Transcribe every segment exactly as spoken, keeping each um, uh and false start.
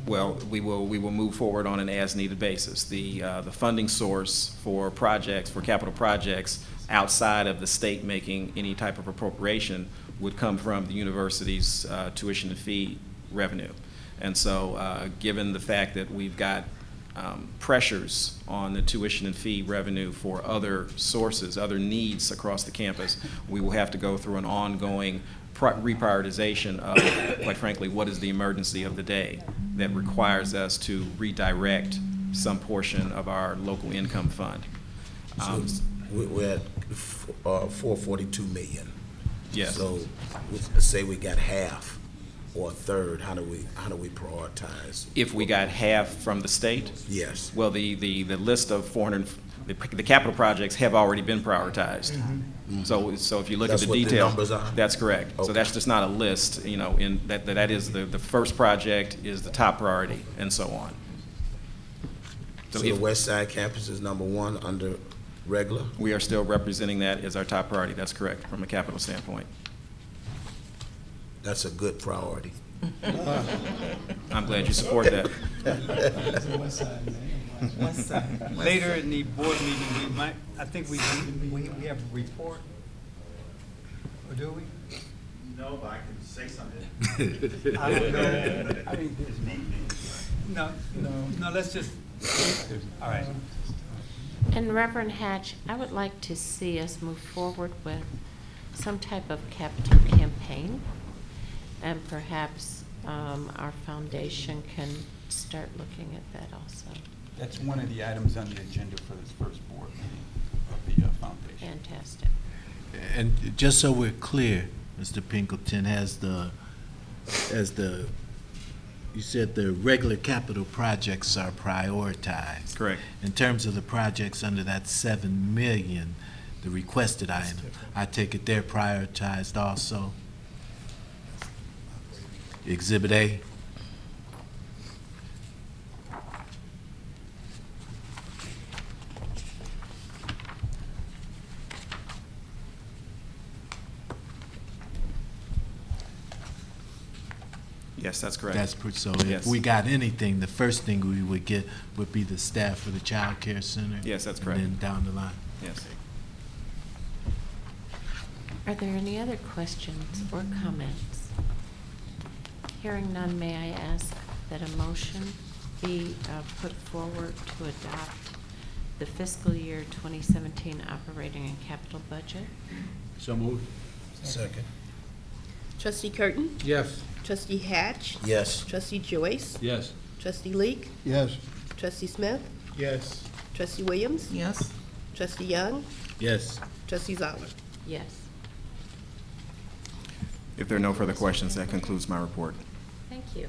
Well, we will we will move forward on an as-needed basis. The uh, the funding source for projects, for capital projects outside of the state making any type of appropriation would come from the university's uh, tuition and fee revenue. And so, uh, given the fact that we've got um, pressures on the tuition and fee revenue for other sources, other needs across the campus, we will have to go through an ongoing reprioritization of, quite frankly, what is the emergency of the day that requires us to redirect some portion of our local income fund. Um, so we're at uh, four forty-two million. Yes. So let's say we got half or a third. How do we how do we prioritize? If we got half from the state? Yes. Well, the the the list of four hundred. The, the capital projects have already been prioritized. Mm-hmm. So, so if you look That's at the what detail, the numbers are? That's correct. Okay. So that's just not a list. You know, in that that is the the first project is the top priority, and so on. So, So the if West Side campus is number one under regular. we are still representing that as our top priority. That's correct from a capital standpoint. That's a good priority. I'm glad you support that. West Side. Later in the board meeting, we might, I think we, we, we have a report, or do we? No, but I can say something. I don't know. I mean, no, no, no, let's just, all right. And Reverend Hatch, I would like to see us move forward with some type of capital campaign, and perhaps um, our foundation can start looking at that also. That's one of the items on the agenda for this first board meeting of the uh, foundation. Fantastic. And just so we're clear, Mister Pinkleton, has the, as the, you said the regular capital projects are prioritized. Correct. In terms of the projects under that seven million, the requested item, I take it they're prioritized also? Exhibit A? Yes, that's correct. That's per- so Yes. if we got anything, the first thing we would get would be the staff for the child care center. Yes, that's correct. And then down the line. Yes. Are there any other questions or comments? Hearing none, may I ask that a motion be uh, put forward to adopt the fiscal year twenty seventeen operating and capital budget? So moved. Second. Trustee Curtin? Yes. Trustee Hatch? Yes. Trustee Joyce? Yes. Trustee Leak? Yes. Trustee Smith? Yes. Trustee Williams? Yes. Trustee Young? Yes. Trustee Zoller? Yes. If there are no further questions, that concludes my report. Thank you.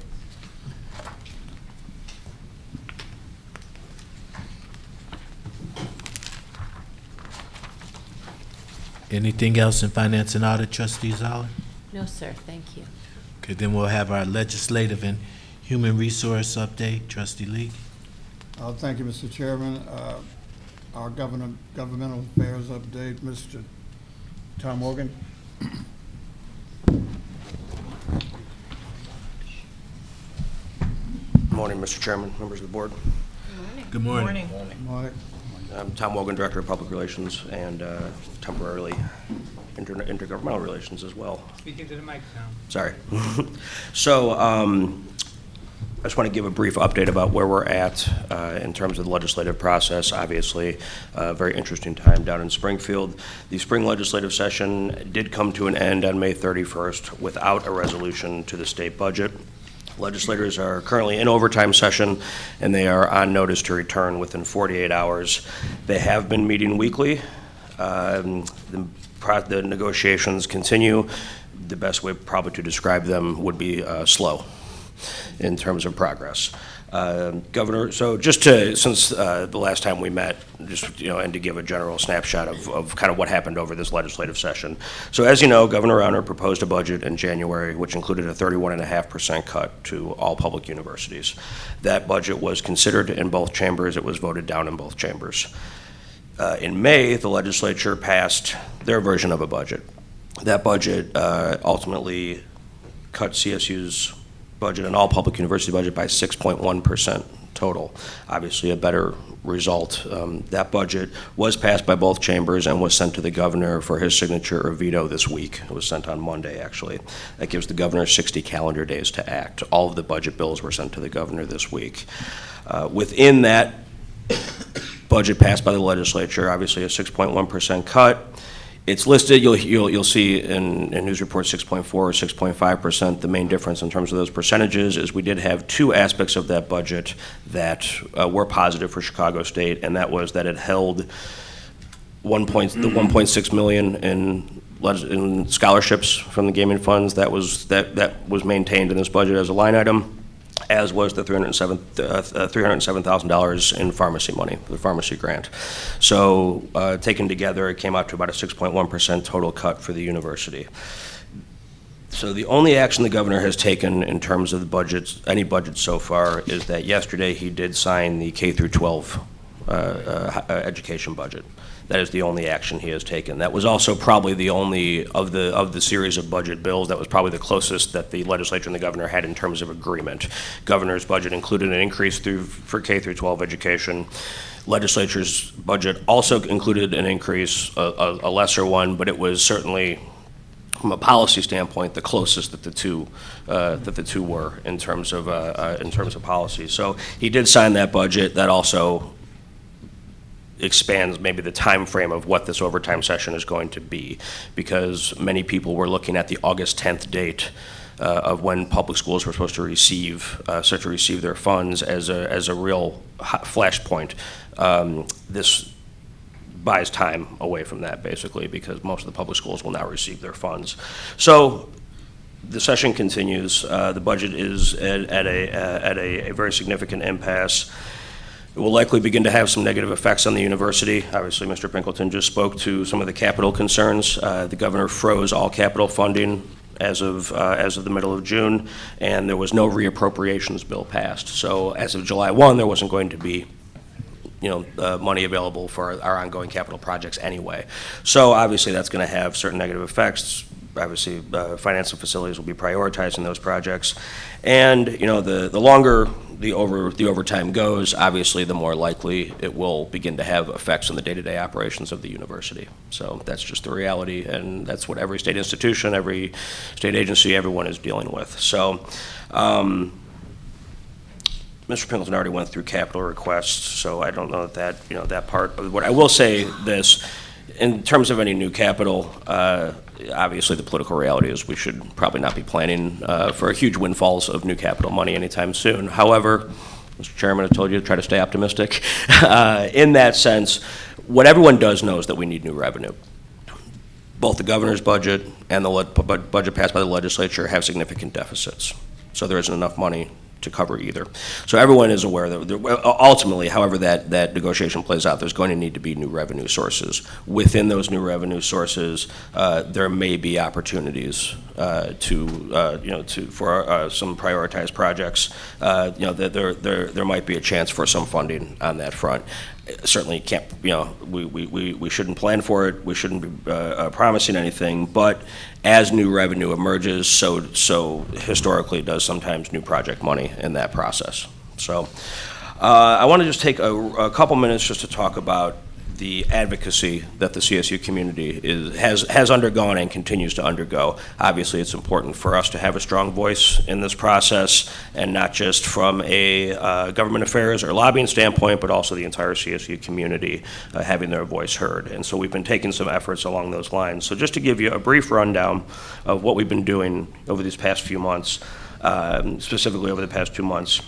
Anything else in finance and audit, Trustee Zoller? No, sir, thank you. Okay, then we'll have our legislative and human resource update. Trustee Lee? Uh, thank you, Mister Chairman. Uh, our governor, governmental affairs update, Mister Tom Morgan. Good morning, Mister Chairman, members of the board. Good morning. Mike. I'm Tom Wogan, Director of Public Relations, and uh, temporarily inter intergovernmental relations as well. Speak into the mic, Tom. Sorry. So um, I just want to give a brief update about where we're at uh, in terms of the legislative process. Obviously, a very interesting time down in Springfield. The spring legislative session did come to an end on May thirty-first without a resolution to the state budget. Legislators are currently in overtime session, and they are on notice to return within forty-eight hours. They have been meeting weekly. Um, the, pro the negotiations continue. The best way probably to describe them would be uh, slow in terms of progress. Uh, Governor, so just to, since uh, the last time we met, just, you know, and to give a general snapshot of, of kind of what happened over this legislative session. So as you know, Governor Rauner proposed a budget in January, which included a thirty-one point five percent cut to all public universities. That budget was considered in both chambers. It was voted down in both chambers. Uh, in May, the legislature passed their version of a budget. That budget uh, ultimately cut C S U's budget and all public university budget by six point one percent total. Obviously a better result. Um, that budget was passed by both chambers and was sent to the governor for his signature or veto this week. It was sent on Monday, actually. That gives the governor sixty calendar days to act. All of the budget bills were sent to the governor this week. Uh, within that budget passed by the legislature, obviously a six point one percent cut. It's listed, you'll, you'll, you'll see in, in news report six point four or six point five percent. The main difference in terms of those percentages is we did have two aspects of that budget that uh, were positive for Chicago State, and that was that it held one point, the one point six million in, in scholarships from the gaming funds. That was, that, that was maintained in this budget as a line item, as was the three hundred seven thousand dollars in pharmacy money, the pharmacy grant. So uh, taken together, it came out to about a six point one percent total cut for the university. So the only action the governor has taken in terms of the budgets, any budget so far, is that yesterday he did sign the K through twelve uh, uh, education budget. That is the only action he has taken. That was also probably the only of the of the series of budget bills, that was probably the closest that the legislature and the governor had in terms of agreement. Governor's budget included an increase through for K through twelve education. Legislature's budget also included an increase, a, a, a lesser one, but it was certainly, from a policy standpoint, the closest that the two uh, that the two were in terms of uh, uh, in terms of policy. So he did sign that budget. That also expands maybe the time frame of what this overtime session is going to be, because many people were looking at the August tenth date uh, of when public schools were supposed to receive uh, start to receive their funds as a as a real flashpoint. Um, this buys time away from that, basically, because most of the public schools will now receive their funds. So the session continues. Uh, the budget is at, at a uh, at a, a very significant impasse. It will likely begin to have some negative effects on the university. Obviously, Mister Pinkleton just spoke to some of the capital concerns. Uh, the governor froze all capital funding as of uh, as of the middle of June, and there was no reappropriations bill passed. So as of July first, there wasn't going to be, you know, uh, money available for our, our ongoing capital projects anyway. So obviously, that's going to have certain negative effects. Obviously, uh, finance and facilities will be prioritizing those projects, and you know, the the longer the over the overtime goes, obviously, the more likely it will begin to have effects on the day-to-day operations of the university. So that's just the reality, and that's what every state institution, every state agency, everyone is dealing with. So. Um, Mister Pinkleton already went through capital requests, so I don't know that, that you know that part. What I will say this, in terms of any new capital, uh, obviously the political reality is we should probably not be planning uh, for huge windfalls of new capital money anytime soon. However, Mister Chairman, I told you to try to stay optimistic. uh, in that sense, what everyone does know is that we need new revenue. Both the governor's budget and the budget passed by the legislature have significant deficits, so there isn't enough money to cover either. So everyone is aware that ultimately, however that, that negotiation plays out, there's going to need to be new revenue sources. Within those new revenue sources, uh, there may be opportunities uh, to, uh, you know, to for uh, some prioritized projects. Uh, you know, that there, there, there might be a chance for some funding on that front. Certainly can't, you know, we, we, we, we shouldn't plan for it, we shouldn't be uh, uh, promising anything, but as new revenue emerges, so, so historically does sometimes new project money in that process. So uh, I want to just take a, a couple minutes just to talk about the advocacy that the C S U community is, has, has undergone and continues to undergo. Obviously, it's important for us to have a strong voice in this process, and not just from a uh, government affairs or lobbying standpoint, but also the entire C S U community uh, having their voice heard. And so we've been taking some efforts along those lines. So just to give you a brief rundown of what we've been doing over these past few months, um, specifically over the past two months.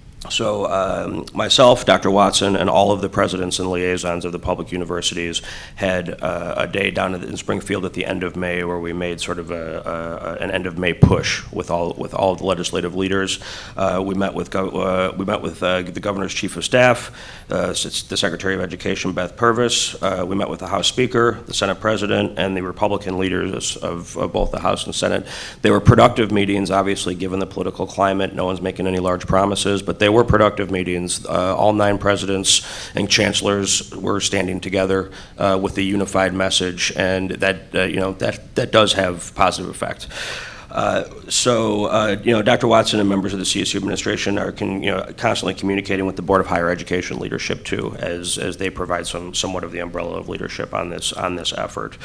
So um, myself, Doctor Watson, and all of the presidents and liaisons of the public universities had uh, a day down in Springfield at the end of May where we made sort of a, a, an end of May push with all with all of the legislative leaders. Uh, we met with uh, we met with uh, the governor's chief of staff, uh, the Secretary of Education, Beth Purvis. Uh, we met with the House Speaker, the Senate President, and the Republican leaders of, of both the House and Senate. They were productive meetings, obviously, given the political climate. No one's making any large promises, but they were productive meetings. Uh, all nine presidents and chancellors were standing together uh, with a unified message, and that uh, you know that that does have positive effect. Uh, so, uh, you know, Doctor Watson and members of the C S U administration are con, you know, constantly communicating with the Board of Higher Education leadership too, as as they provide some somewhat of the umbrella of leadership on this on this effort.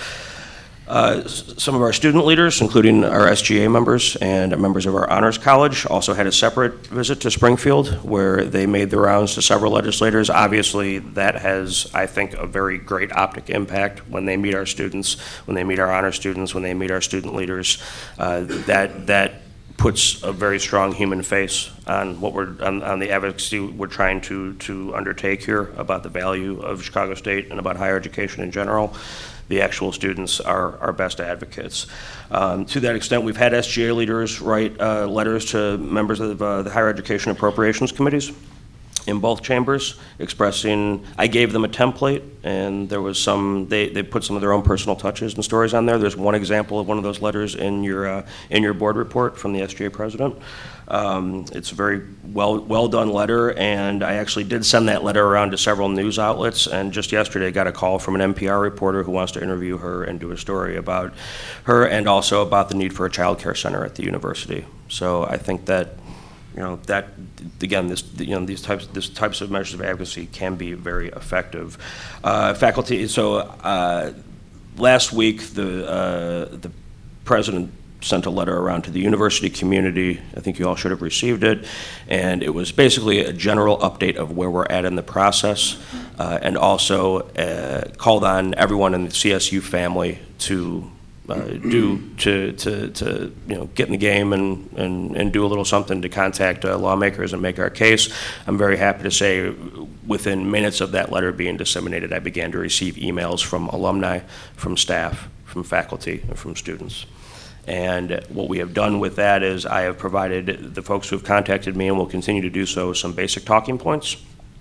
Uh, some of our student leaders, including our S G A members and members of our Honors College, also had a separate visit to Springfield where they made the rounds to several legislators. Obviously, that has, I think, a very great optic impact when they meet our students, when they meet our honor students, when they meet our student leaders. Uh, that that puts a very strong human face on what we're on, on the advocacy we're trying to to undertake here about the value of Chicago State and about higher education in general. The actual students are our best advocates. Um, to that extent, we've had S G A leaders write uh, letters to members of uh, the higher education appropriations committees in both chambers expressing, I gave them a template and there was some, they, they put some of their own personal touches and stories on there. There's one example of one of those letters in your, uh, in your board report from the S G A president. Um, it's a very well, well done letter, and I actually did send that letter around to several news outlets, and just yesterday I got a call from an N P R reporter who wants to interview her and do a story about her and also about the need for a child care center at the university. So I think that, you know, that, again, this, you know, these types, this types of measures of advocacy can be very effective. Uh, faculty, so uh, last week the, uh, the president sent a letter around to the university community. I think you all should have received it. And it was basically a general update of where we're at in the process, uh, and also uh, called on everyone in the C S U family to uh, do, to, to, to, you know, get in the game and, and, and do a little something to contact uh, lawmakers and make our case. I'm very happy to say within minutes of that letter being disseminated, I began to receive emails from alumni, from staff, from faculty, and from students. And what we have done with that is I have provided the folks who have contacted me and will continue to do so some basic talking points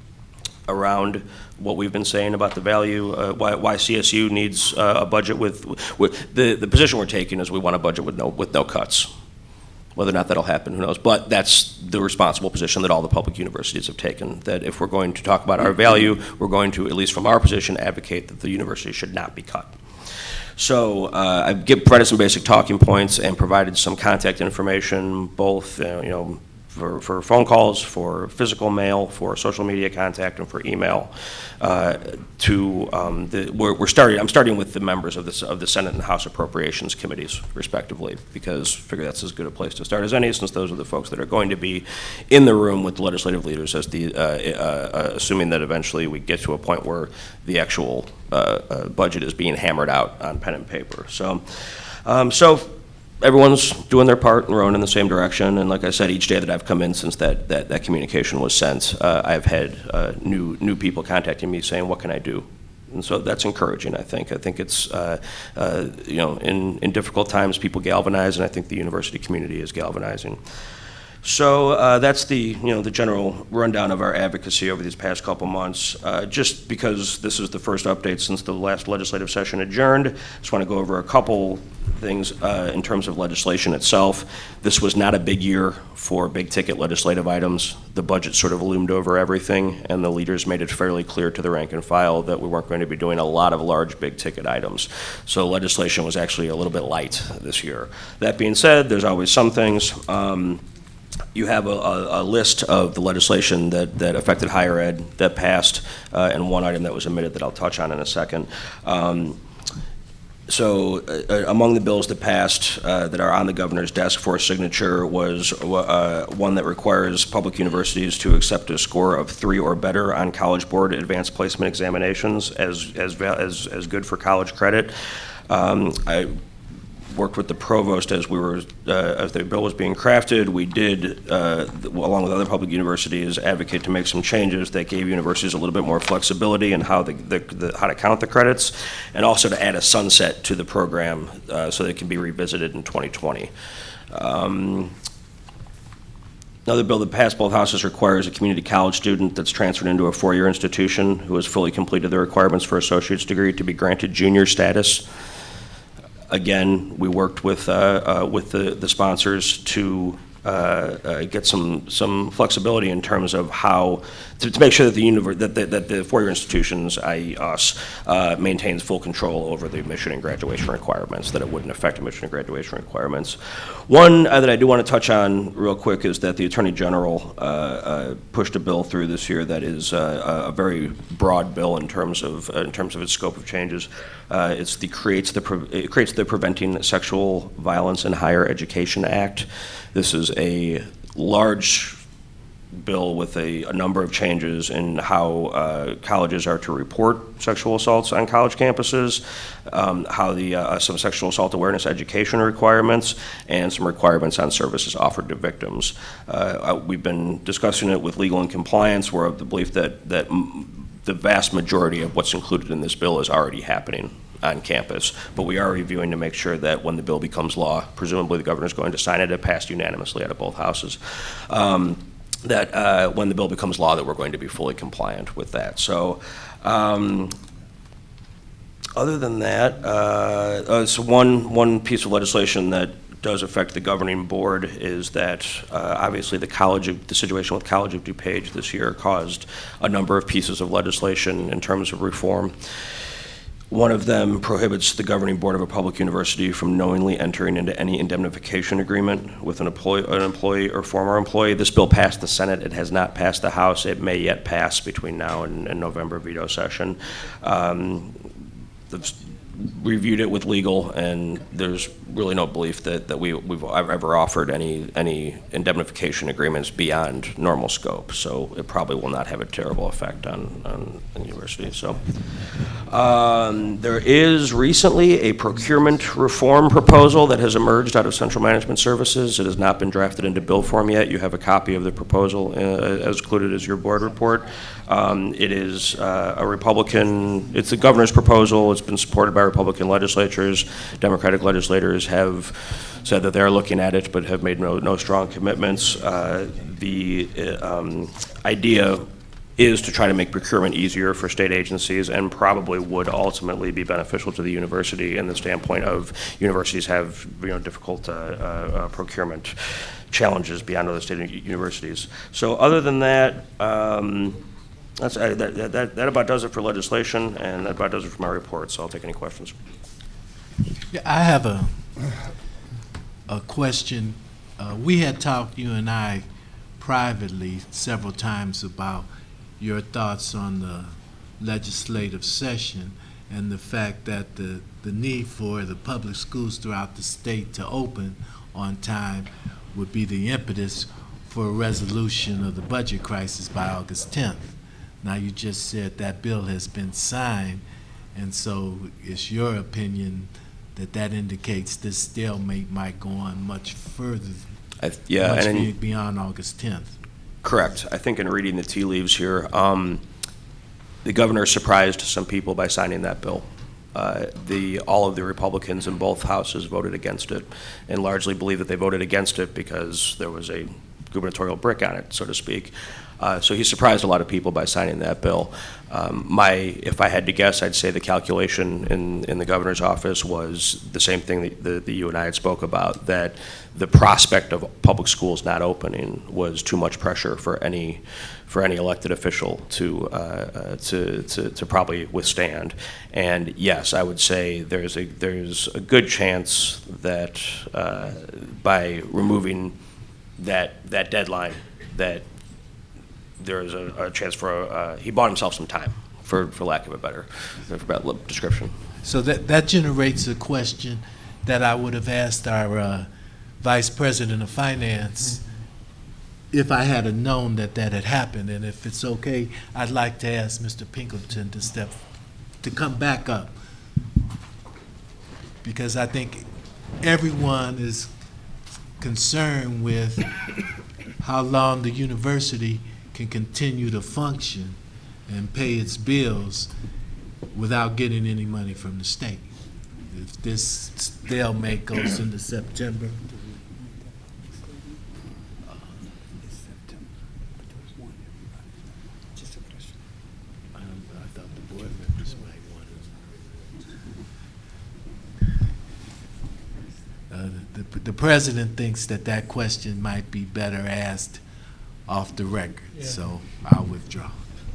around what we've been saying about the value, uh, why, why C S U needs uh, a budget with, with the, the position we're taking is we want a budget with no, with no cuts. Whether or not that'll happen, who knows? But that's the responsible position that all the public universities have taken, that if we're going to talk about our value, we're going to, at least from our position, advocate that the university should not be cut. So uh, I've give, provided some basic talking points and provided some contact information, both uh, you know, for, for phone calls, for physical mail, for social media contact, and for email. Uh, to um, the, we're, we're starting. I'm starting with the members of the of the Senate and House Appropriations committees, respectively, because I figure that's as good a place to start as any, since those are the folks that are going to be in the room with the legislative leaders, as the uh, uh, assuming that eventually we get to a point where the actual uh, uh, budget is being hammered out on pen and paper. So, um, so. Everyone's doing their part and rowing in the same direction, and like I said, each day that I've come in since that, that, that communication was sent, uh, I've had uh, new, new people contacting me saying, what can I do? And so that's encouraging, I think. I think it's, uh, uh, you know, in, in difficult times, people galvanize, and I think the university community is galvanizing. So uh, that's the, you know, the general rundown of our advocacy over these past couple months. Uh, just because this is the first update since the last legislative session adjourned, just want to go over a couple things uh, in terms of legislation itself. This was not a big year for big ticket legislative items. The budget sort of loomed over everything, and the leaders made it fairly clear to the rank and file that we weren't going to be doing a lot of large big ticket items. So legislation was actually a little bit light this year. That being said, there's always some things. Um, You have a, a, a list of the legislation that, that affected higher ed that passed, uh, and one item that was omitted that I'll touch on in a second. Um, so uh, among the bills that passed uh, that are on the governor's desk for signature was uh, one that requires public universities to accept a score of three or better on College Board advanced placement examinations as, as, as, as good for college credit. Um, I worked with the provost as we were, uh, as the bill was being crafted. We did, uh, along with other public universities, advocate to make some changes that gave universities a little bit more flexibility in how the, the, the how to count the credits, and also to add a sunset to the program uh, so that it can be revisited in twenty twenty. Um, Another bill that passed both houses requires a community college student that's transferred into a four-year institution who has fully completed the requirements for associate's degree to be granted junior status. Again, we worked with uh, uh, with the, the sponsors to uh, uh, get some some flexibility in terms of how to, to make sure that the univer- that, the, that the four-year institutions, that is us, uh, maintains full control over the admission and graduation requirements, that it wouldn't affect admission and graduation requirements. One uh, that I do want to touch on real quick is that the Attorney General uh, uh, pushed a bill through this year that is uh, a very broad bill in terms of uh, in terms of its scope of changes. Uh, it's the creates the Pre- it creates the Preventing Sexual Violence in Higher Education Act. This is a large bill with a, a number of changes in how uh, colleges are to report sexual assaults on college campuses, um, how the uh, some sexual assault awareness education requirements, and some requirements on services offered to victims. Uh, we've been discussing it with Legal and Compliance. We're of the belief that that m- the vast majority of what's included in this bill is already happening on campus, but we are reviewing to make sure that when the bill becomes law, presumably the governor's going to sign it, it passed unanimously out of both houses, um, that uh, when the bill becomes law, that we're going to be fully compliant with that. So um, other than that, uh, uh, so one, one piece of legislation that does affect the governing board is that uh, obviously the college of, the situation with College of DuPage this year caused a number of pieces of legislation in terms of reform. One of them prohibits the governing board of a public university from knowingly entering into any indemnification agreement with an employee, an employee or former employee. This bill passed the Senate. It has not passed the House. It may yet pass between now and, and November veto session. Um, the, reviewed it with legal, and there's really no belief that, that we, we've ever offered any any indemnification agreements beyond normal scope. So it probably will not have a terrible effect on, on, on universities. So um, there is recently a procurement reform proposal that has emerged out of Central Management Services. It has not been drafted into bill form yet. You have a copy of the proposal uh, as included as your board report. Um, it is uh, a Republican, it's the governor's proposal. It's been supported by Republican legislatures. Democratic legislators have said that they're looking at it, but have made no, no strong commitments. Uh, the uh, um, idea is to try to make procurement easier for state agencies, and probably would ultimately be beneficial to the university in the standpoint of universities have, you know, difficult uh, uh, procurement challenges beyond other state universities. So other than that, um, That's, uh, that, that, that about does it for legislation, and that about does it for my report, so I'll take any questions. Yeah, I have a, a question. Uh, we had talked, you and I, privately several times about your thoughts on the legislative session and the fact that the, the need for the public schools throughout the state to open on time would be the impetus for a resolution of the budget crisis by August tenth. Now, you just said that bill has been signed, and so it's your opinion that that indicates this stalemate might go on much further, I, yeah, much and be- in, beyond August tenth. correct. I think in reading the tea leaves here, um, the governor surprised some people by signing that bill. Uh, the, all of the Republicans in both houses voted against it, and largely believe that they voted against it because there was a gubernatorial brick on it, so to speak. Uh, so he surprised a lot of people by signing that bill. Um, my, if I had to guess, I'd say the calculation in, in the governor's office was the same thing that, that, that you and I had spoke about, that the prospect of public schools not opening was too much pressure for any for any elected official to, uh, uh, to, to, to probably withstand. And yes, I would say there's a, there's a good chance that uh, by removing that, that deadline, that there's a, a chance for, uh, he bought himself some time, for, for lack of a better, for better description. So that, that generates a question that I would have asked our uh, Vice President of Finance if I had have known that that had happened. And if it's okay, I'd like to ask Mister Pinkleton to step, to come back up. Because I think everyone is concerned with how long the university can continue to function and pay its bills without getting any money from the state. If this stalemate goes into September, I thought the board members might want to. Uh, the, the president thinks that that question might be better asked off the record, so I'll withdraw.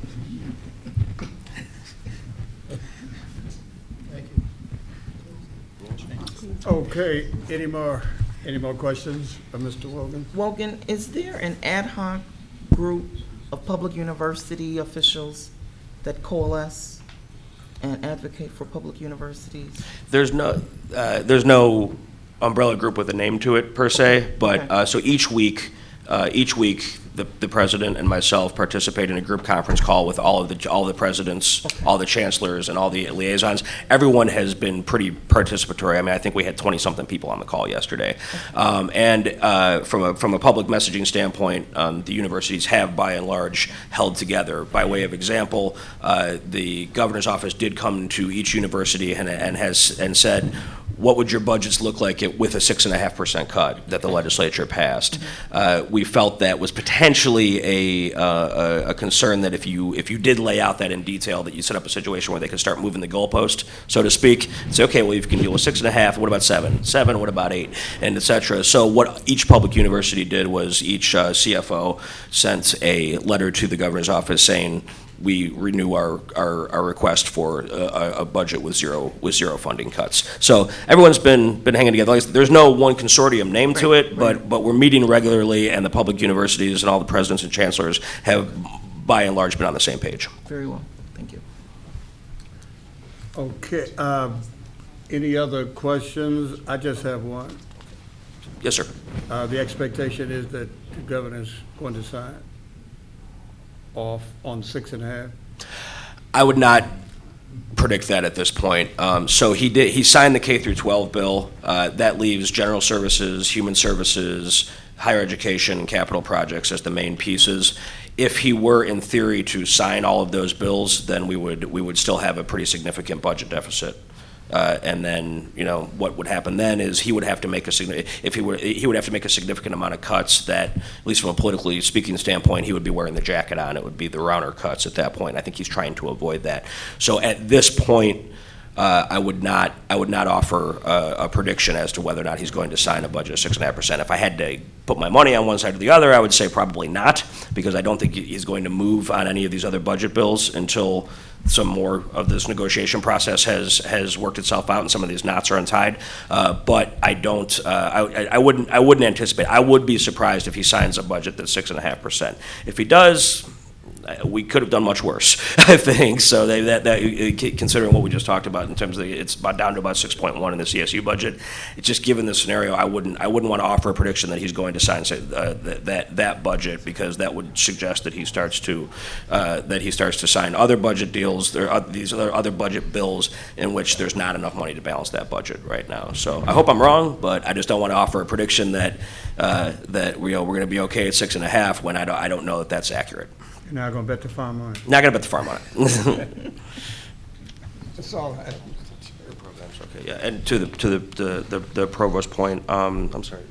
Okay, any more, any more questions of Mister Wogan? Wogan, is there an ad hoc group of public university officials that coalesce and advocate for public universities? There's no, uh, there's no umbrella group with a name to it per se, but, Okay. uh, so each week, uh, each week, the, the president and myself participate in a group conference call with all of the, all the presidents, all the chancellors, and all the liaisons. Everyone has been pretty participatory. I mean, I think we had twenty-something people on the call yesterday. Um, and uh, from a, from a public messaging standpoint, um, the universities have, by and large, held together. By way of example, uh, the governor's office did come to each university and, and has, and said, what would your budgets look like it, with a six and a half percent cut that the legislature passed? Uh, we felt that was potentially a, uh, a, a concern that if you if you did lay out that in detail, that you set up a situation where they could start moving the goalpost, so to speak. Say, okay, well, if you can deal with six and a half, what about seven? Seven, what about eight? And et cetera. So what each public university did was each uh, C F O sent a letter to the governor's office saying, we renew our, our, our request for a, a budget with zero with zero funding cuts. So everyone's been been hanging together. There's no one consortium name to it, but but we're meeting regularly, and the public universities and all the presidents and chancellors have, by and large, been on the same page. Very well, thank you. Okay, um, any other questions? I just have one. Yes, sir. Uh, the expectation is that the governor's going to sign off on six and a half? I would not predict that at this point. Um, so he did. He signed the K through twelve bill. Uh, that leaves general services, human services, higher education, and capital projects as the main pieces. If he were, in theory, to sign all of those bills, then we would we would still have a pretty significant budget deficit. Uh, and then, you know, what would happen then is he would have to make a signi- if he were he would have to make a significant amount of cuts that, at least from a politically speaking standpoint, he would be wearing the jacket on. It would be the Rauner cuts at that point. I think he's trying to avoid that. So at this point, uh, I would not I would not offer a, a prediction as to whether or not he's going to sign a budget of six and a half percent. If I had to put my money on one side or the other, I would say probably not, because I don't think he's going to move on any of these other budget bills until some more of this negotiation process has has worked itself out and some of these knots are untied. Uh, but I don't. Uh, I, I wouldn't. I wouldn't anticipate. I would be surprised if he signs a budget that's six and a half percent. If he does, we could have done much worse, I think. So they, that, that, considering what we just talked about in terms of the, it's about down to about six point one in the C S U budget. It's just given the scenario, I wouldn't I wouldn't want to offer a prediction that he's going to sign say, uh, that, that that budget, because that would suggest that he starts to uh, that he starts to sign other budget deals. There are these other other budget bills in which there's not enough money to balance that budget right now. So I hope I'm wrong, but I just don't want to offer a prediction that uh, that you know, we're going to be okay at six and a half when I don't I don't know that that's accurate. You're not going to bet the farm on it? Not going to bet the farm on it. That's all I have. Okay, yeah, and to the to the the, the, the provost point, um, I'm sorry.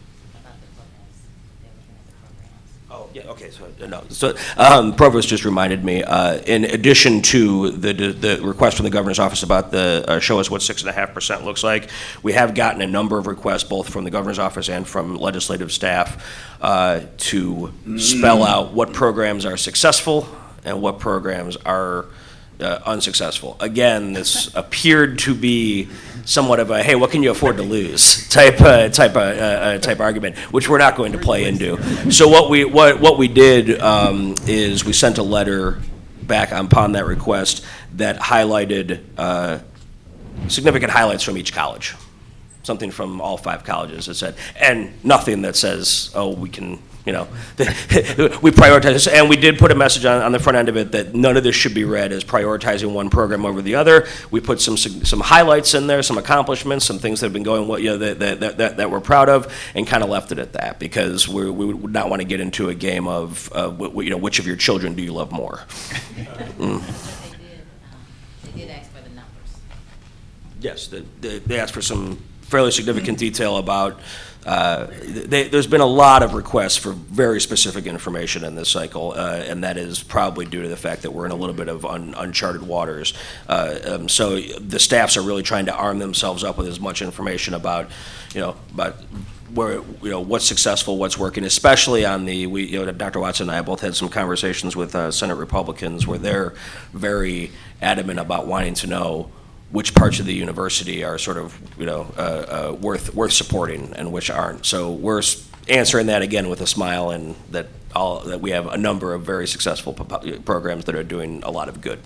Oh, yeah, okay, so, no, so, um, Provost just reminded me, uh, in addition to the, the request from the governor's office about the, uh, show us what six and a half percent looks like, we have gotten a number of requests, both from the governor's office and from legislative staff, uh, to spell out what programs are successful and what programs are Uh, unsuccessful. Again, this appeared to be somewhat of a, hey, what can you afford to lose type uh, type uh, uh, type argument, which we're not going to play into. So what we what what we did um, is we sent a letter back upon that request that highlighted uh, significant highlights from each college, something from all five colleges that said, and nothing that says, oh, we can. You know, we prioritize this, and we did put a message on, on the front end of it that none of this should be read as prioritizing one program over the other. We put some some highlights in there, some accomplishments, some things that have been going, what you know, that that, that, that we're proud of, and kind of left it at that, because we we would not want to get into a game of uh, w- you know, which of your children do you love more. Mm. They did ask for the numbers. Yes, the, the, they asked for some fairly significant detail about uh, they, there's been a lot of requests for very specific information in this cycle, uh, and that is probably due to the fact that we're in a little bit of un, uncharted waters. Uh, um, so the staffs are really trying to arm themselves up with as much information about, you know, about where, you know, what's successful, what's working, especially on the, we, you know, Doctor Watson and I both had some conversations with uh, Senate Republicans where they're very adamant about wanting to know which parts of the university are sort of, you know, uh, uh, worth worth supporting and which aren't. So we're answering that again with a smile, and that all that we have a number of very successful programs that are doing a lot of good.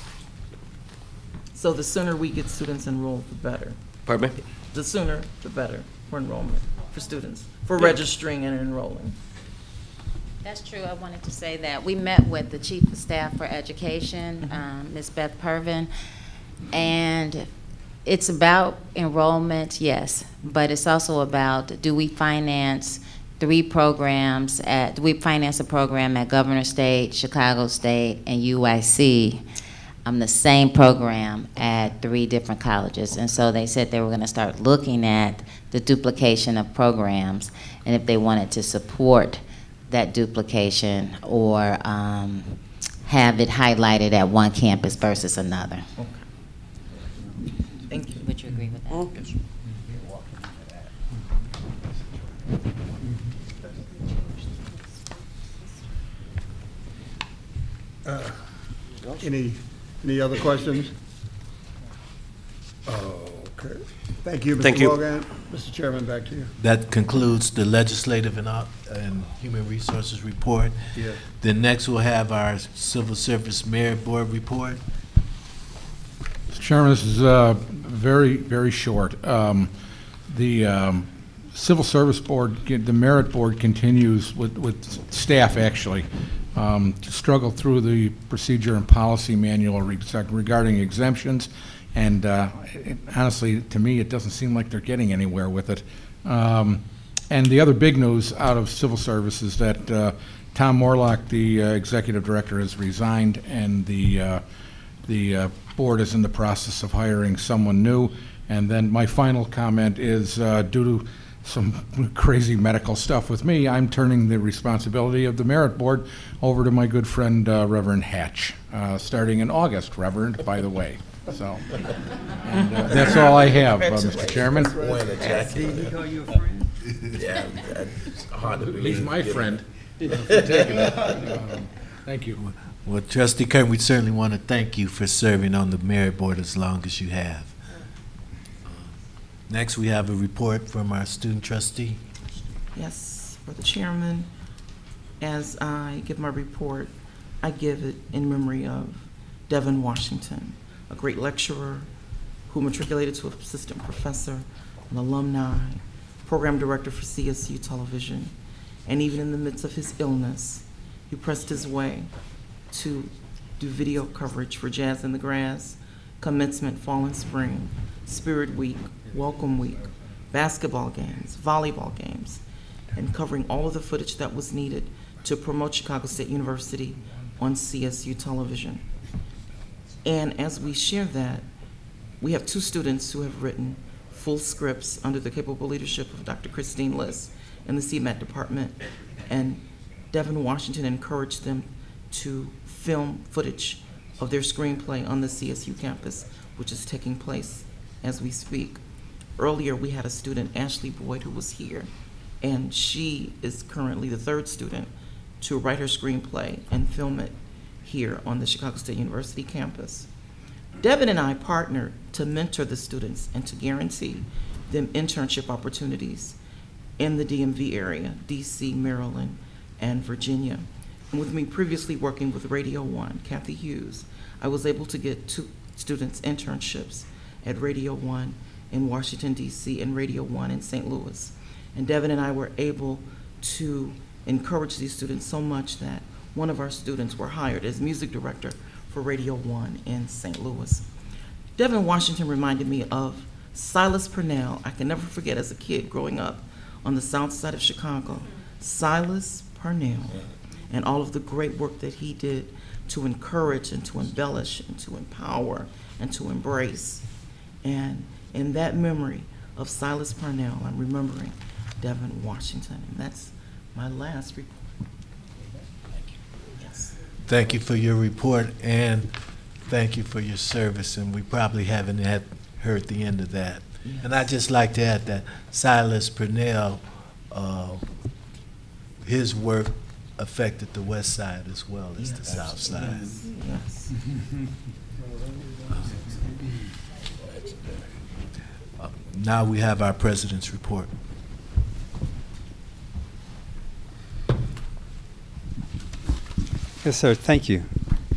So the sooner we get students enrolled, the better. Pardon me? The sooner, the better for enrollment, for students, for registering and enrolling. That's true. I wanted to say that we met with the Chief of Staff for Education, um, Miz Beth Pervin, and it's about enrollment, yes, but it's also about, do we finance three programs at, do we finance a program at Governor State, Chicago State, and U I C, um, the same program at three different colleges? And so they said they were going to start looking at the duplication of programs, and if they wanted to support that duplication or um, have it highlighted at one campus versus another. Okay. Thank you. Would you agree with that? Oh, yes. Uh, Any, any other questions? Okay. Thank you, Thank Mister you. Morgan. Mister Chairman, back to you. That concludes the Legislative and, Op- and Human Resources report. Yeah. Then next we'll have our Civil Service Merit Board report. Mister Chairman, this is uh, very, very short. Um, the um, Civil Service Board, the Merit Board continues with, with staff actually um, to struggle through the procedure and policy manual regarding exemptions. And uh, it, honestly, to me, it doesn't seem like they're getting anywhere with it. Um, and the other big news out of civil service is that uh, Tom Morlock, the uh, executive director, has resigned, and the uh, the uh, board is in the process of hiring someone new. And then my final comment is, uh, due to some crazy medical stuff with me, I'm turning the responsibility of the Merit Board over to my good friend uh, Reverend Hatch, uh, starting in August, Reverend, by the way. So, and, uh, that's all I have, uh, Mister Chairman. Wearing a jacket. Did he call you a friend? Yeah, that's hard to believe. He's my Give friend. him- For taking it. Um, Thank you. Well, Trustee Kern, we certainly want to thank you for serving on the Merit Board as long as you have. Next, we have a report from our student trustee. Yes, for the chairman, as I give my report, I give it in memory of Devin Washington, a great lecturer who matriculated to assistant professor, an alumni, program director for C S U Television, and even in the midst of his illness, he pressed his way to do video coverage for Jazz in the Grass, Commencement, Fall and Spring, Spirit Week, Welcome Week, basketball games, volleyball games, and covering all of the footage that was needed to promote Chicago State University on C S U Television. And as we share that, we have two students who have written full scripts under the capable leadership of Doctor Christine Liss in the C M A T department, and Devin Washington encouraged them to film footage of their screenplay on the C S U campus, which is taking place as we speak. Earlier, we had a student, Ashley Boyd, who was here, and she is currently the third student to write her screenplay and film it here on the Chicago State University campus. Devin and I partnered to mentor the students and to guarantee them internship opportunities in the D M V area, D C, Maryland, and Virginia. And with me previously working with Radio One, Kathy Hughes, I was able to get two students internships at Radio One in Washington, D C, and Radio One in Saint Louis. And Devin and I were able to encourage these students so much that one of our students were hired as music director for Radio One in Saint Louis. Devin Washington reminded me of Silas Purnell. I can never forget as a kid growing up on the south side of Chicago, Silas Purnell, and all of the great work that he did to encourage and to embellish and to empower and to embrace. And in that memory of Silas Purnell, I'm remembering Devin Washington. And that's my last report. Yes. Thank you for your report, and thank you for your service, and we probably haven't had, heard the end of that. Yes. And I'd just like to add that Silas Purnell, uh, his work affected the west side as well as the Yes. south side. Yes. Uh, Now we have our president's report. Yes, sir, thank you.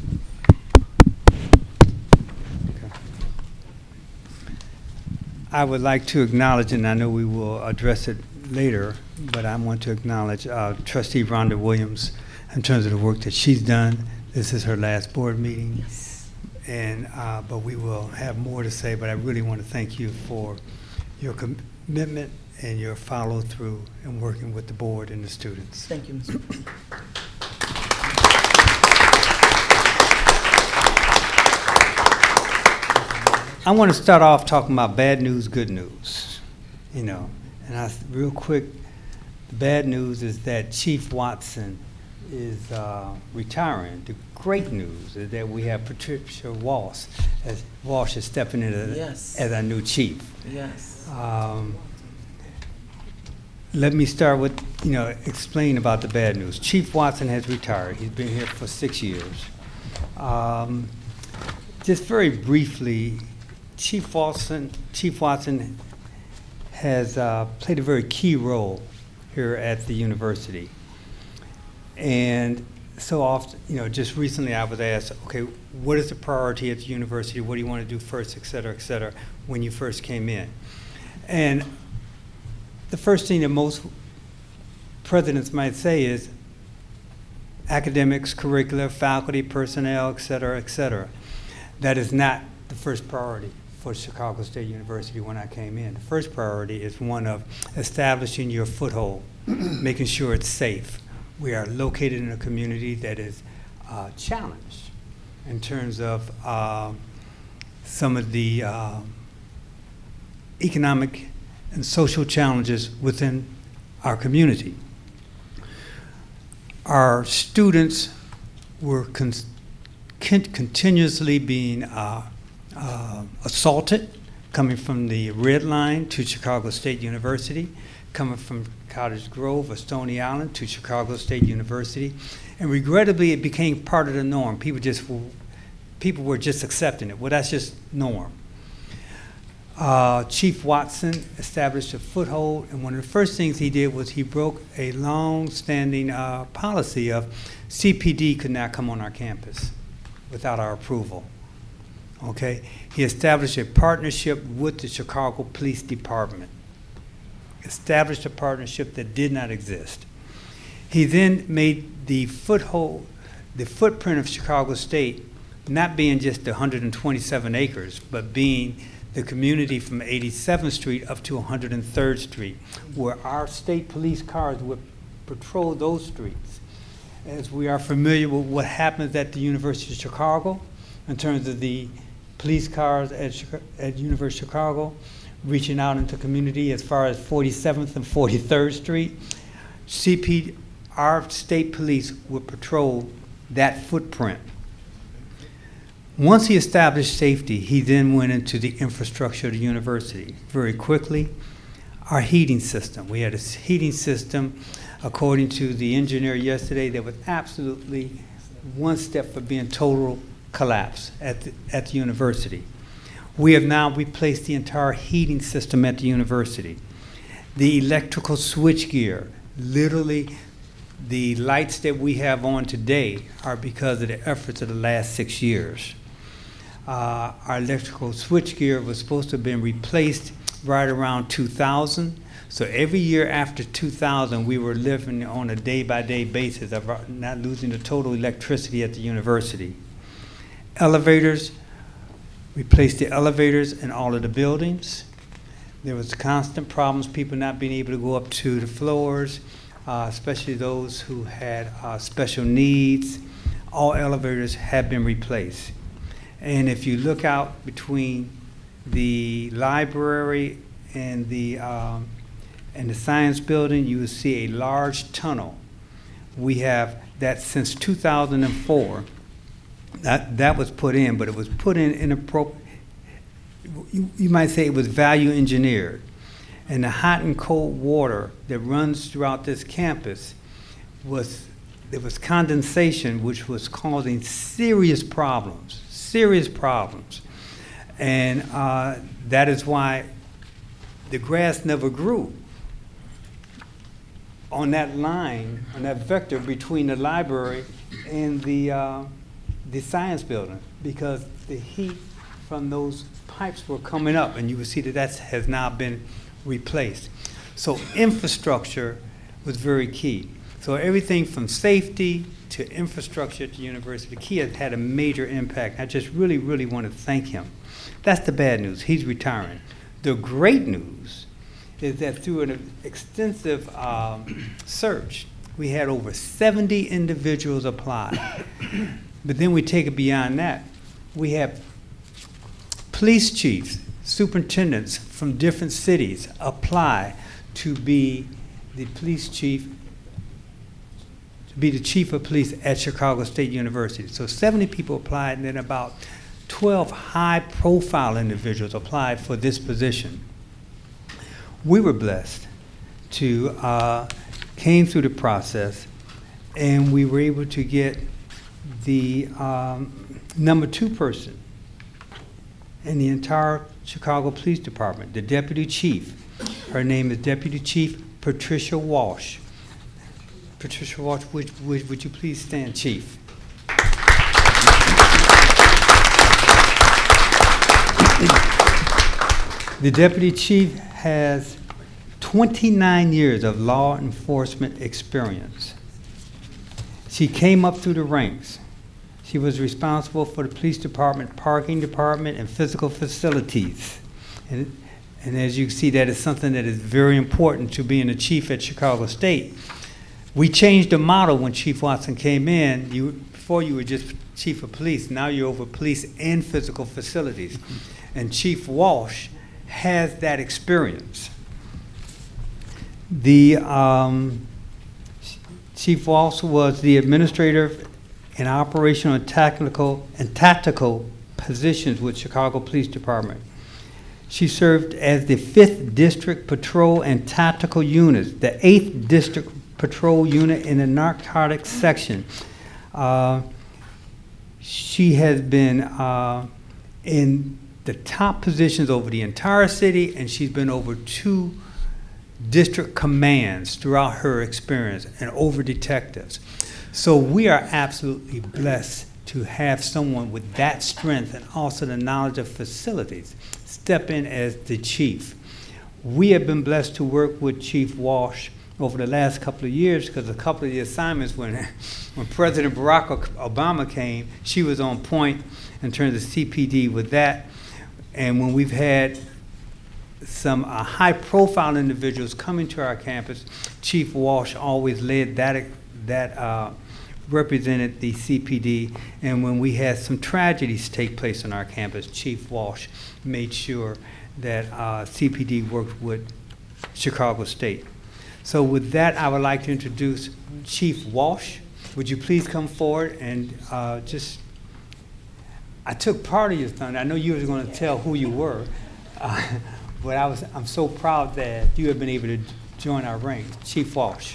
I would like to acknowledge, and I know we will address it later, but I want to acknowledge uh, Trustee Rhonda Williams in terms of the work that she's done. This is her last board meeting. Yes. And, uh, but we will have more to say, but I really want to thank you for your commitment and your follow-through in working with the board and the students. Thank you, Mister President. I want to start off talking about bad news, good news, you know. And I, real quick, the bad news is that Chief Watson is uh, retiring. The great news is that we have Patricia Walsh, as Walsh is stepping in as, Yes. as our new chief. Yes. Um, let me start with, you know, explain about the bad news. Chief Watson has retired. He's been here for six years. Um, just very briefly, Chief Watson, Chief Watson has uh, played a very key role here at the university. And so often, you know, just recently I was asked, okay, what is the priority at the university? What do you want to do first, et cetera, et cetera, when you first came in? And the first thing that most presidents might say is academics, curricula, faculty, personnel, et cetera, et cetera. That is not the first priority for Chicago State University when I came in. The first priority is one of establishing your foothold, making sure it's safe. We are located in a community that is uh, challenged in terms of uh, some of the uh, economic and social challenges within our community. Our students were con continuously being uh, uh, assaulted, coming from the Red Line to Chicago State University, coming from Cottage Grove or Stony Island to Chicago State University, and regrettably it became part of the norm. People just people were just accepting it. Well, that's just norm. Uh, Chief Watson established a foothold, and one of the first things he did was he broke a long-standing uh, policy of C P D could not come on our campus without our approval. Okay, he established a partnership with the Chicago Police Department. Established a partnership that did not exist. He then made the foothold, the footprint of Chicago State, not being just the one hundred twenty-seven acres, but being the community from eighty-seventh Street up to one hundred third Street, where our state police cars would patrol those streets. As we are familiar with what happens at the University of Chicago in terms of the police cars at, at University of Chicago, reaching out into community as far as forty-seventh and forty-third Street, C P, our state police would patrol that footprint. Once he established safety, he then went into the infrastructure of the university. Very quickly, our heating system. We had a heating system, according to the engineer yesterday, that was absolutely one step from being total collapse at the, at the university. We have now replaced the entire heating system at the university. The electrical switchgear, literally the lights that we have on today are because of the efforts of the last six years. Uh, our electrical switchgear was supposed to have been replaced right around two thousand. So every year after two thousand, we were living on a day-by-day basis of not losing the total electricity at the university. Elevators, replaced the elevators in all of the buildings. There was constant problems, people not being able to go up to the floors, uh, especially those who had uh, special needs. All elevators have been replaced. And if you look out between the library and the, um, In the Science Building, you will see a large tunnel. We have that since two thousand four. That, that was put in, but it was put in inappropriate. You, you might say it was value engineered. And the hot and cold water that runs throughout this campus was, there was condensation which was causing serious problems, serious problems. And uh, that is why the grass never grew on that line, on that vector between the library and the, uh, the Science Building, because the heat from those pipes were coming up, and you will see that that has now been replaced. So infrastructure was very key. So everything from safety to infrastructure at the university, Key has had a major impact. I just really, really want to thank him. That's the bad news. He's retiring. The great news is that through an extensive um, search, we had over seventy individuals apply. But then we take it beyond that. We have police chiefs, superintendents from different cities apply to be the police chief, to be the chief of police at Chicago State University. So seventy people applied, and then about twelve high-profile individuals applied for this position. We were blessed to, uh, came through the process, and we were able to get the um, number two person in the entire Chicago Police Department, the deputy chief. Her name is Deputy Chief Patricia Walsh. Patricia Walsh, would, would, would you please stand, Chief? The deputy chief has twenty-nine years of law enforcement experience. She came up through the ranks. She was responsible for the police department, parking department, and physical facilities. And, and as you see, that is something that is very important to being a chief at Chicago State. We changed the model when Chief Watson came in. You, before you were just chief of police, now you're over police and physical facilities. And Chief Walsh has that experience. The um, Chief Walsh was the administrator in operational and tactical and tactical positions with Chicago Police Department. She served as the fifth District Patrol and Tactical Units, the eighth District Patrol Unit in the narcotics section. Uh, she has been uh, in the top positions over the entire city, and she's been over two district commands throughout her experience and over detectives. So we are absolutely blessed to have someone with that strength and also the knowledge of facilities step in as the chief. We have been blessed to work with Chief Walsh over the last couple of years, because a couple of the assignments when, when President Barack Obama came, she was on point in terms of C P D with that. And when we've had some uh, high-profile individuals coming to our campus, Chief Walsh always led that, that uh, represented the C P D. And when we had some tragedies take place on our campus, Chief Walsh made sure that uh, C P D worked with Chicago State. So with that, I would like to introduce Chief Walsh. Would you please come forward and uh, just, I took part of your thunder. I know you were going to tell who you were, uh, but I was, I'm so proud that you have been able to join our ranks. Chief Walsh.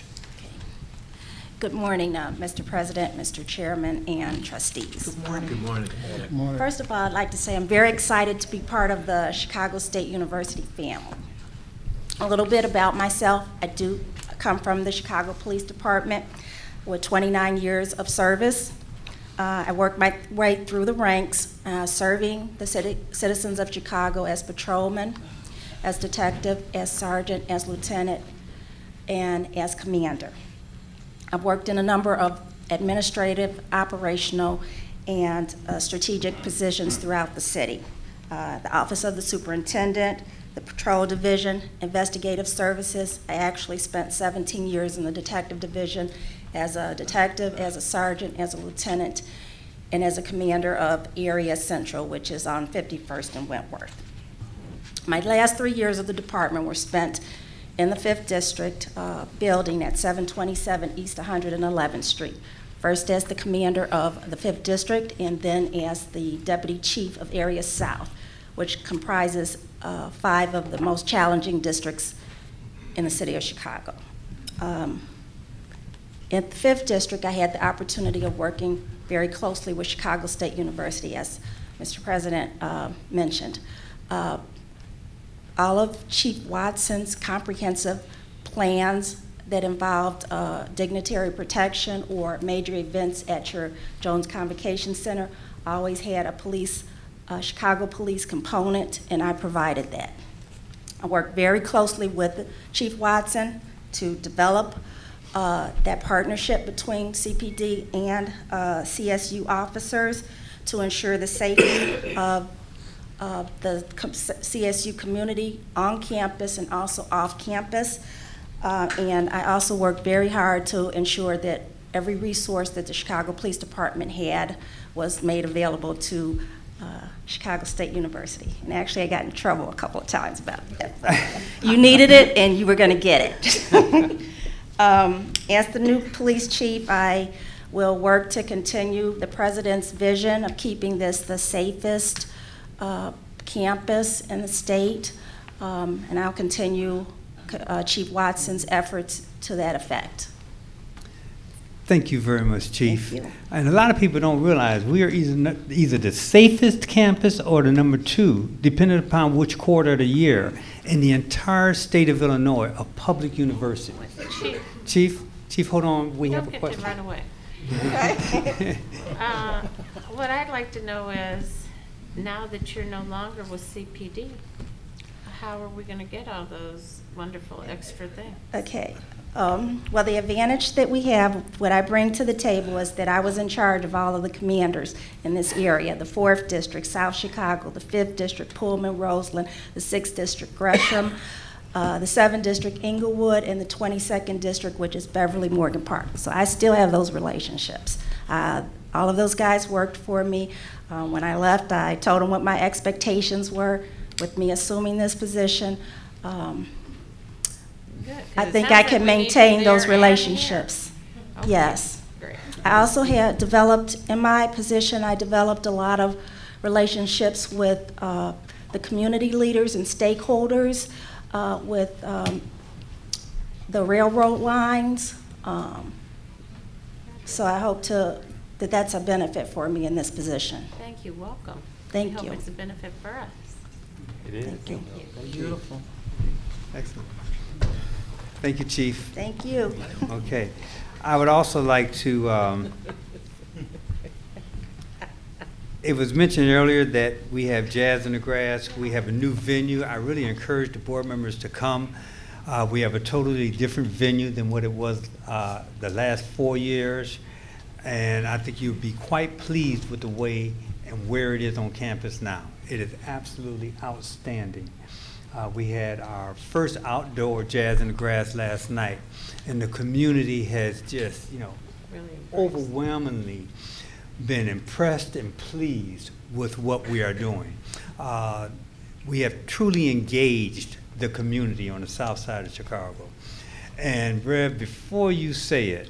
Good morning, uh, Mister President, Mister Chairman, and trustees. Good morning. Good morning. Good morning. First of all, I'd like to say I'm very excited to be part of the Chicago State University family. A little bit about myself. I do come from the Chicago Police Department with twenty-nine years of service. Uh, I worked my way through the ranks, uh, serving the city, citizens of Chicago as patrolman, as detective, as sergeant, as lieutenant, and as commander. I've worked in a number of administrative, operational, and uh, strategic positions throughout the city. Uh, the Office of the Superintendent, the Patrol Division, Investigative Services. I actually spent seventeen years in the Detective Division as a detective, as a sergeant, as a lieutenant, and as a commander of Area Central, which is on fifty-first and Wentworth. My last three years of the department were spent in the fifth District uh, building at seven twenty-seven East one hundred eleventh Street. First as the commander of the fifth District, and then as the Deputy Chief of Area South, which comprises uh, five of the most challenging districts in the city of Chicago. Um, in the fifth District, I had the opportunity of working very closely with Chicago State University, as Mister President uh, mentioned. Uh, all of Chief Watson's comprehensive plans that involved uh, dignitary protection or major events at your Jones Convocation Center always had a police, uh, Chicago police component, and I provided that. I worked very closely with Chief Watson to develop uh, that partnership between C P D and uh, C S U officers to ensure the safety of uh, the C S U community on campus and also off campus. Uh, and I also worked very hard to ensure that every resource that the Chicago Police Department had was made available to uh, Chicago State University. And actually, I got in trouble a couple of times about that. You needed it, and you were going to get it. um, as the new police chief, I will work to continue the president's vision of keeping this the safest uh, campus in the state, um, and I'll continue Uh, Chief Watson's efforts to that effect. Thank you very much, Chief. Thank you. And a lot of people don't realize we are either, not, either the safest campus or the number two, depending upon which quarter of the year, in the entire state of Illinois, a public university. Chief, Chief, Chief, hold on, we don't have a get question. to run away. uh, what I'd like to know is, now that you're no longer with C P D, how are we going to get all those wonderful extra things? Okay. Um, well, the advantage that we have, what I bring to the table, is that I was in charge of all of the commanders in this area: the fourth District, South Chicago; the fifth District, Pullman, Roseland; the sixth District, Gresham; uh, the seventh District, Inglewood; and the twenty-second District, which is Beverly Morgan Park. So I still have those relationships. Uh, all of those guys worked for me. Uh, when I left, I told them what my expectations were with me assuming this position. Um, Good, I 'cause it think sounds I like can we need you maintain there those and relationships. here. Okay, Yes. great. I also had developed, in my position, I developed a lot of relationships with uh, the community leaders and stakeholders, uh, with um, the railroad lines. Um, so I hope to, that that's a benefit for me in this position. Thank you. Welcome. Thank we you. hope it's a benefit for us. It is. Thank you. Beautiful. Excellent. Thank you, Chief. Thank you. Okay. I would also like to, um, it was mentioned earlier that we have Jazz in the Grass. We have a new venue. I really encourage the board members to come. Uh, we have a totally different venue than what it was uh, the last four years. And I think you'll be quite pleased with the way and where it is on campus now. It is absolutely outstanding. Uh, we had our first outdoor Jazz in the Grass last night, and the community has just, you know, Really impressed. overwhelmingly been impressed and pleased with what we are doing. Uh, we have truly engaged the community on the south side of Chicago. And Rev, before you say it,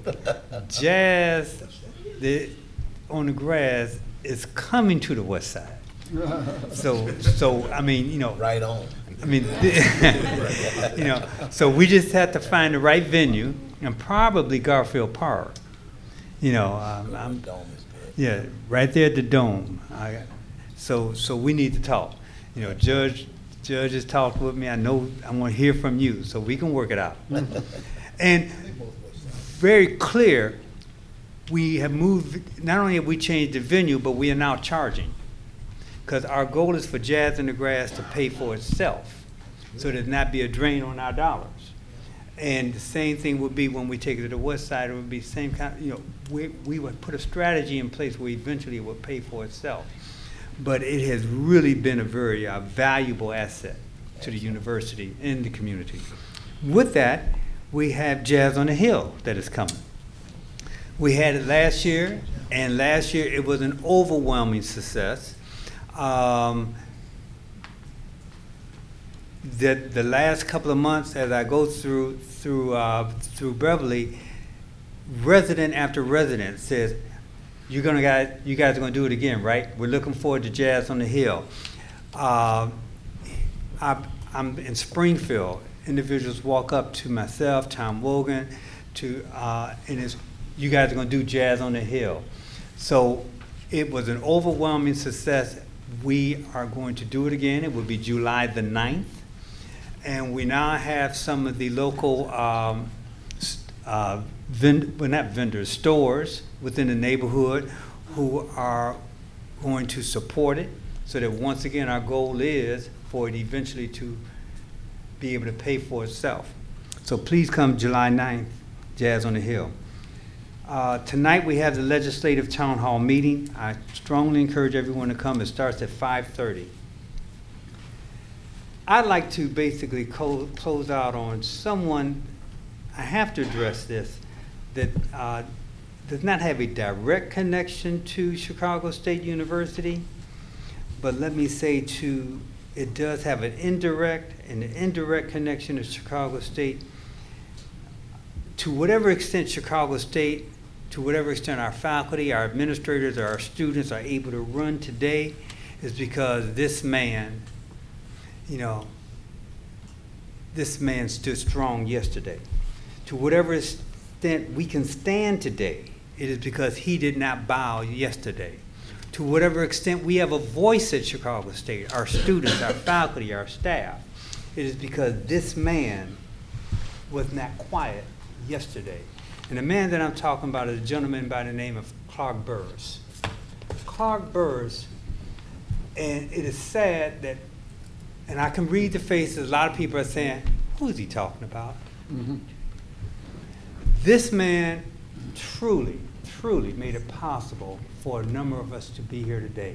Jazz the, on the Grass is coming to the west side. So, so I mean, you know, Right on. I mean, you know, so we just have to find the right venue, and probably Garfield Park. You know, um, I'm, Dome is good. yeah, right there at the Dome. I, so, so we need to talk. You know, Judge, Judge has talked with me. I know I want to hear from you, so we can work it out. And very clear, we have moved. Not only have we changed the venue, but we are now charging. Because our goal is for Jazz in the Grass to pay for itself, so there's not be a drain on our dollars. And the same thing would be when we take it to the west side. It would be the same kind. You know, we we would put a strategy in place where eventually it would pay for itself. But it has really been a very uh, valuable asset to the university and the community. With that, we have Jazz on the Hill that is coming. We had it last year, and last year it was an overwhelming success. Um, that the last couple of months, as I go through through uh, through Beverly, resident after resident says, "You're gonna guys, you guys are gonna do it again, right? We're looking forward to Jazz on the Hill." Uh, I, I'm in Springfield. Individuals walk up to myself, Tom Wogan, to uh, and it's, "You guys are gonna do Jazz on the Hill." So it was an overwhelming success. We are going to do it again. It will be July the ninth. And we now have some of the local, um, uh, vend well, not vendors, stores within the neighborhood who are going to support it, so that once again, our goal is for it eventually to be able to pay for itself. So please come July ninth, Jazz on the Hill. Uh, tonight we have the legislative town hall meeting. I strongly encourage everyone to come. It starts at five thirty. I'd like to basically co close out on someone, I have to address this, that uh, does not have a direct connection to Chicago State University, but let me say to, it does have an indirect and an indirect connection to Chicago State. To whatever extent Chicago State, to whatever extent our faculty, our administrators, or our students are able to run today, is because this man, you know, this man stood strong yesterday. To whatever extent we can stand today, it is because he did not bow yesterday. To whatever extent we have a voice at Chicago State, our students, our faculty, our staff, it is because this man was not quiet yesterday. And the man that I'm talking about is a gentleman by the name of Clark Burris. Clark Burris, and it is sad that, and I can read the faces, a lot of people are saying, who is he talking about? Mm-hmm. This man truly, truly made it possible for a number of us to be here today.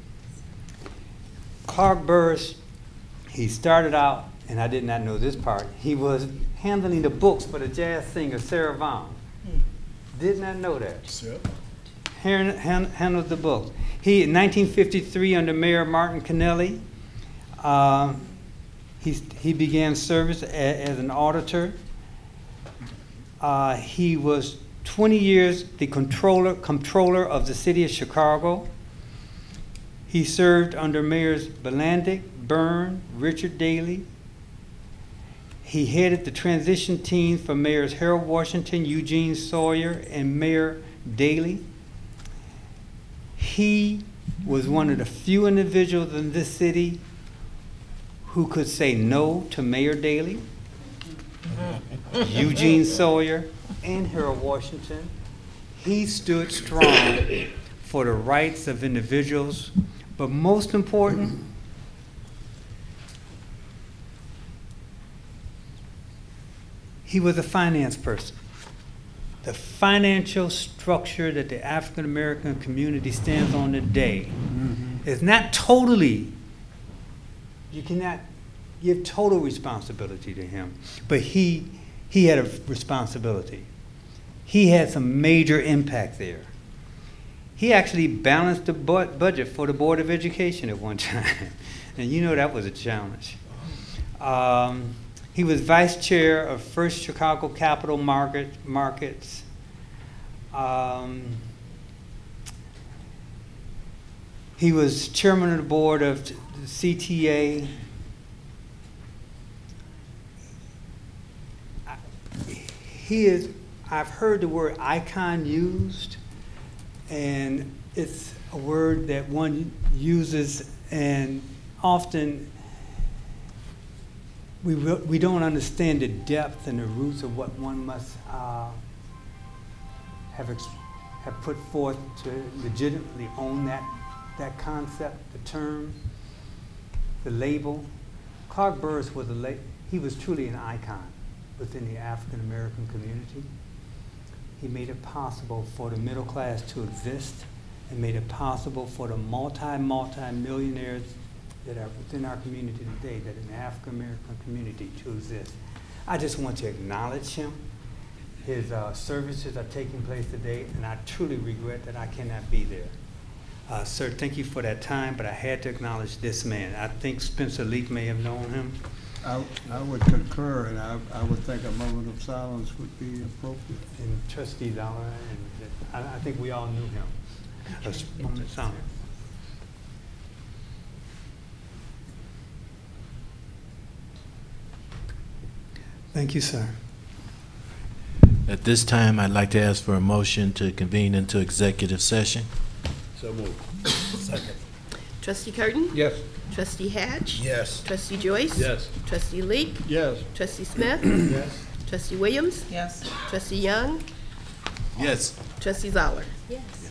Clark Burris, he started out, and I did not know this part, he was handling the books for the jazz singer Sarah Vaughan. Did not know that. Yep. Hand, hand, handled the books. He, in nineteen fifty-three, under Mayor Martin Kennelly, uh, he, he began service a, as an auditor. Uh, he was twenty years the controller, controller of the city of Chicago. He served under Mayors Belandic, Byrne, Richard Daley. He headed the transition teams for Mayors Harold Washington, Eugene Sawyer, and Mayor Daley. He was one of the few individuals in this city who could say no to Mayor Daley, Eugene Sawyer, and Harold Washington. He stood strong for the rights of individuals, but most important, he was a finance person. The financial structure that the African American community stands on today mm-hmm. is not totally, you cannot give total responsibility to him, but he, he had a responsibility. He had some major impact there. He actually balanced the bu budget for the Board of Education at one time, and you know that was a challenge. Um, He was vice chair of First Chicago Capital Market, Markets. Um, he was chairman of the board of the C T A. He is, I've heard the word icon used, and it's a word that one uses, and often We, we don't understand the depth and the roots of what one must uh, have, ex have put forth to legitimately own that, that concept, the term, the label. Clark Burris was a la he was truly an icon within the African American community. He made it possible for the middle class to exist and made it possible for the multi, multi-millionaires that are within our community today, that in the African American community to exist. I just want to acknowledge him. His uh, services are taking place today, and I truly regret that I cannot be there. Uh, sir, thank you for that time, but I had to acknowledge this man. I think Spencer Leak may have known him. I, I would concur, and I, I would think a moment of silence would be appropriate. And Trustee Dollar, and I, I think we all knew him. A moment of silence. Thank you, sir. At this time, I'd like to ask for a motion to convene into executive session. So moved. Second. Trustee Curtin? Yes. Trustee Hatch? Yes. Trustee Joyce? Yes. Trustee Leak? Yes. Trustee Smith? Yes. Trustee Williams? Yes. Trustee Young? Yes. Trustee Zoller? Yes.